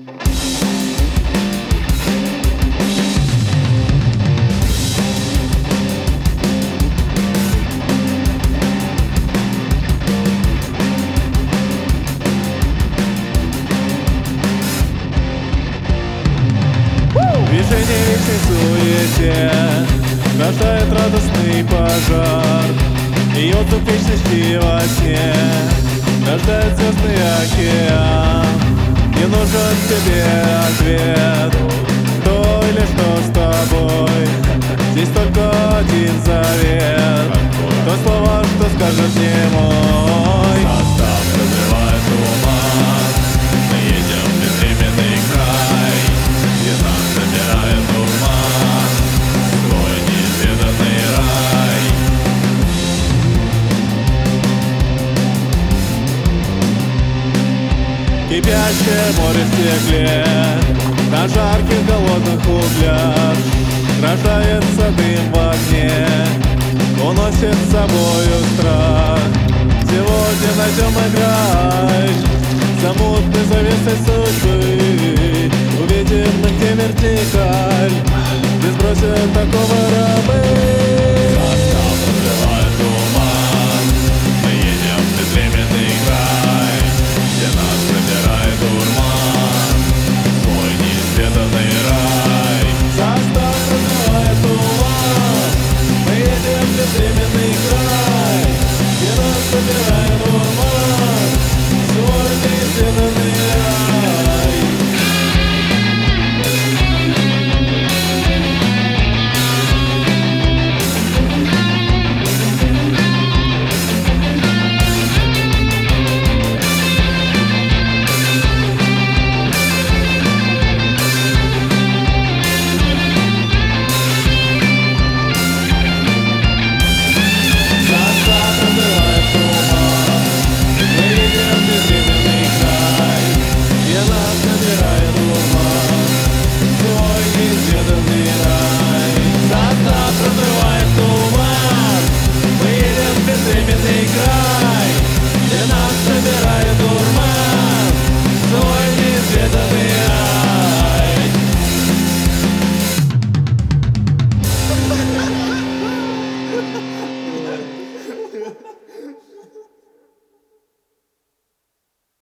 Движение в суете рождает радостный пожар, и от вечности во сне рождает звездный океан. Не нужен тебе ответ, кто или что с тобой. Здесь только один завет, то слово, что скажет не мой. Состав разрывает туман, мы едем в безвременный край, где нас забирает дурман, твой неизведанный рай. Кипящее море в стекле, на жарких голодных углях рождается дым в огне, уносит с собою страх. Сегодня найдем играть за мутной завесой судьбы, увидим мы, где вертикаль, где сбросят такого рабы.